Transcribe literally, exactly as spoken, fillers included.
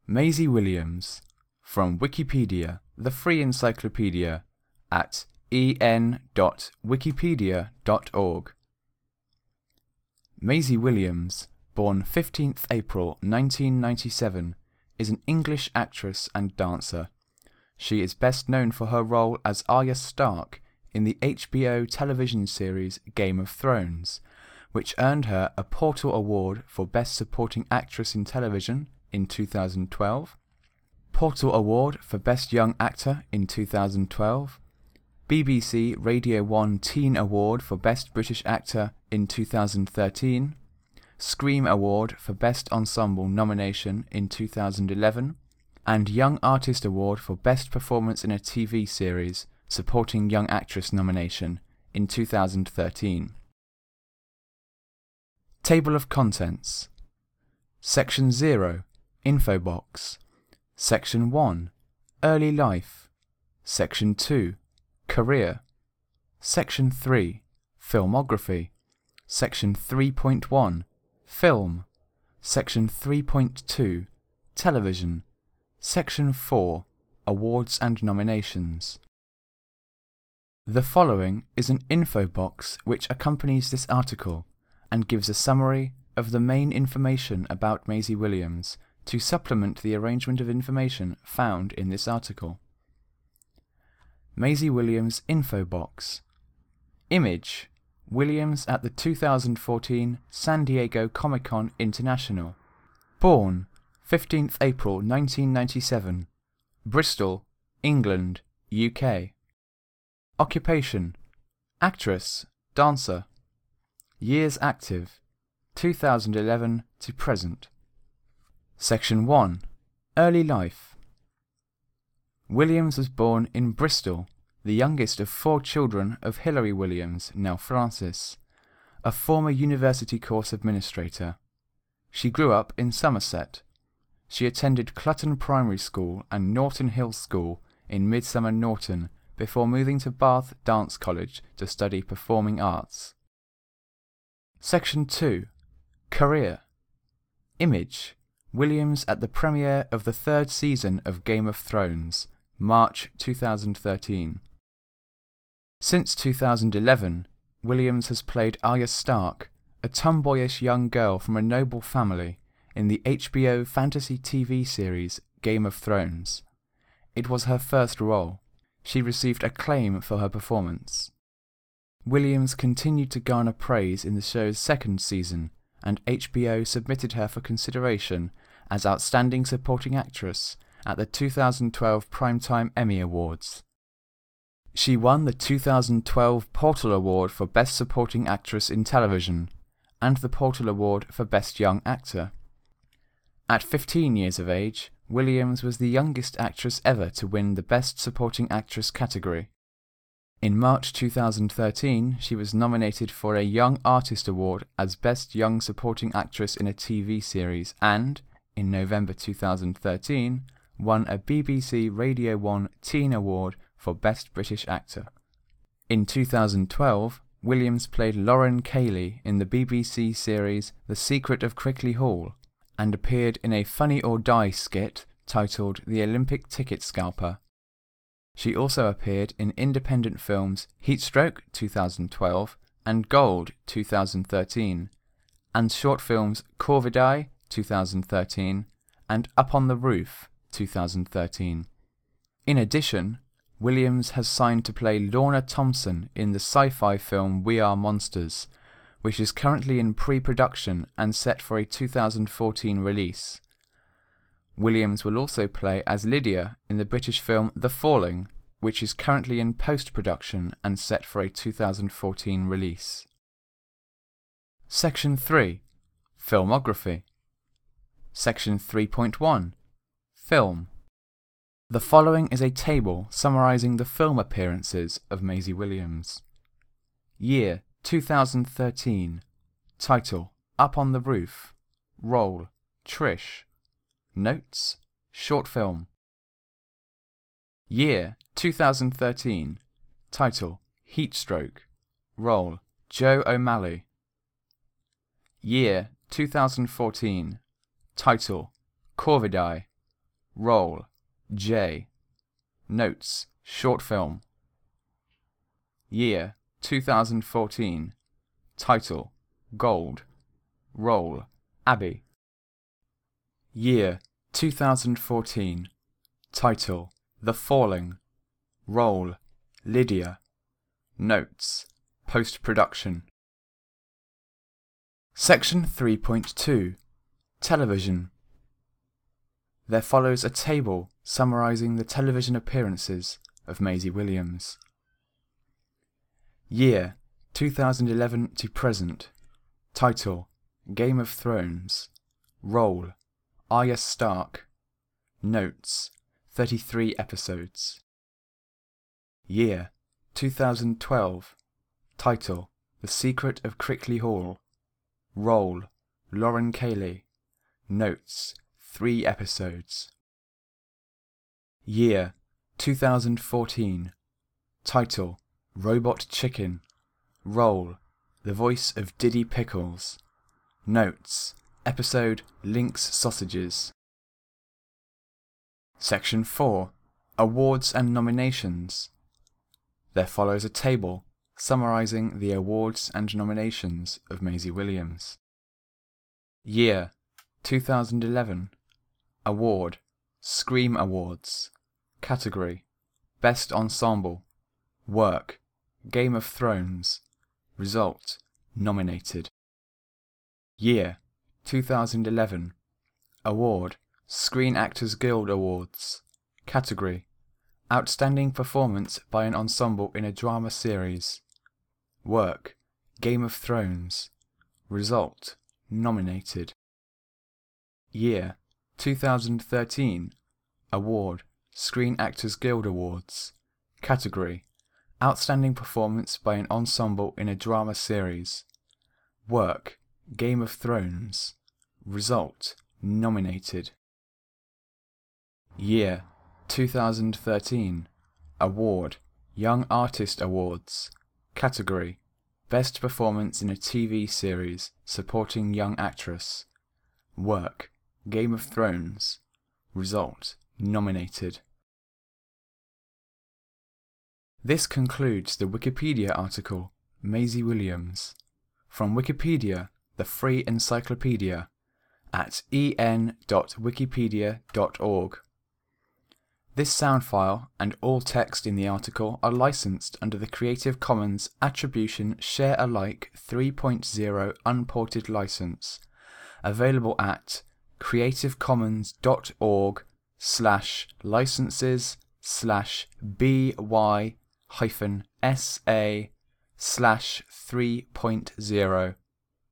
Maisie Williams, from Wikipedia, the free encyclopedia, at en dot wikipedia dot org. Maisie Williams, born fifteenth April nineteen ninety-seven, is an English actress and dancer. She is best known for her role as Arya Stark in the H B O television series Game of Thrones, which earned her a Portal Award for Best Supporting Actress in Television in two thousand twelve, Portal Award for Best Young Actor in two thousand twelve, B B C Radio one Teen Award for Best British Actor in two thousand thirteen, Scream Award for Best Ensemble nomination in two thousand eleven, and Young Artist Award for Best Performance in a T V Series Supporting Young Actress nomination in two thousand thirteen. Table of Contents. Section zero, Info Box. Section one, Early Life. Section two, Career. Section three, Filmography. Section three point one, Film. Section three point two, Television. Section four, Awards and Nominations. The following is an info box which accompanies this article and gives a summary of the main information about Maisie Williams to supplement the arrangement of information found in this article. Maisie Williams info box. Image: Williams at the two thousand fourteen San Diego Comic-Con International. Born fifteenth April nineteen ninety-seven. Bristol, England, U K. Occupation: actress, dancer. Years active: two thousand eleven to present. Section one, Early Life. Williams was born in Bristol, the youngest of four children of Hilary Williams, now Francis, a former university course administrator. She grew up in Somerset. She attended Clutton Primary School and Norton Hill School in Midsummer Norton before moving to Bath Dance College to study performing arts. Section two, Career. Image: Williams at the premiere of the third season of Game of Thrones, March two thousand thirteen. Since two thousand eleven, Williams has played Arya Stark, a tomboyish young girl from a noble family, in the H B O fantasy T V series Game of Thrones. It was her first role. She received acclaim for her performance. Williams continued to garner praise in the show's second season, and H B O submitted her for consideration as Outstanding Supporting Actress at the two thousand twelve Primetime Emmy Awards. She won the two thousand twelve Portal Award for Best Supporting Actress in Television, and the Portal Award for Best Young Actor. At fifteen years of age, Williams was the youngest actress ever to win the Best Supporting Actress category. In March two thousand thirteen, she was nominated for a Young Artist Award as Best Young Supporting Actress in a T V Series and, in November two thousand thirteen, won a B B C Radio one Teen Award for Best British Actor. In two thousand twelve, Williams played Lauren Cayley in the B B C series The Secret of Crickley Hall and appeared in a Funny or Die skit titled The Olympic Ticket Scalper. She also appeared in independent films Heatstroke two thousand twelve and Gold two thousand thirteen, and short films Corvidae two thousand thirteen and Up on the Roof two thousand thirteen. In addition, Williams has signed to play Lorna Thompson in the sci-fi film We Are Monsters, which is currently in pre-production and set for a two thousand fourteen release. Williams will also play as Lydia in the British film The Falling, which is currently in post-production and set for a two thousand fourteen release. Section three, Filmography. Section three point one, Film. The following is a table summarising the film appearances of Maisie Williams. Year two thousand thirteen. Title: Up on the Roof. Role: Trish. Notes: Short film. Year two thousand thirteen. Title: Heatstroke. Role: Joe O'Malley. Year two thousand fourteen. Title: Corvidae. Role J. Notes short film. Year two thousand fourteen. Title Gold. Role Abby. Year two thousand fourteen. Title The Falling. Role Lydia. Notes Post-production. Section three point two. Television. There follows a table summarising the television appearances of Maisie Williams. Year two thousand eleven to present. Title Game of Thrones. Role Arya Stark. Notes thirty-three episodes. Year two thousand twelve. Title The Secret of Crickley Hall. Role Lauren Cayley. Notes three episodes. Year two thousand fourteen. Title Robot Chicken. Role The voice of Diddy Pickles. Notes Episode Lynx Sausages. Section four. Awards and nominations. There follows a table summarising the awards and nominations of Maisie Williams. Year two thousand eleven. Award Scream Awards. Category Best Ensemble. Work Game of Thrones. Result Nominated. Year two thousand eleven. Award Screen Actors Guild Awards. Category Outstanding Performance by an Ensemble in a Drama Series. Work Game of Thrones. Result Nominated. Year two thousand thirteen. Award Screen Actors Guild Awards. Category Outstanding Performance by an Ensemble in a Drama Series. Work Game of Thrones. Result Nominated. Year two thousand thirteen. Award Young Artist Awards. Category Best Performance in a T V Series Supporting Young Actress. Work Game of Thrones. Result Nominated. This concludes the Wikipedia article Maisie Williams from Wikipedia, the free encyclopedia, at e n dot wikipedia dot org. This sound file and all text in the article are licensed under the Creative Commons Attribution Share Alike three point oh Unported License, available at creativecommons.org slash licenses slash by hyphen sa slash 3.0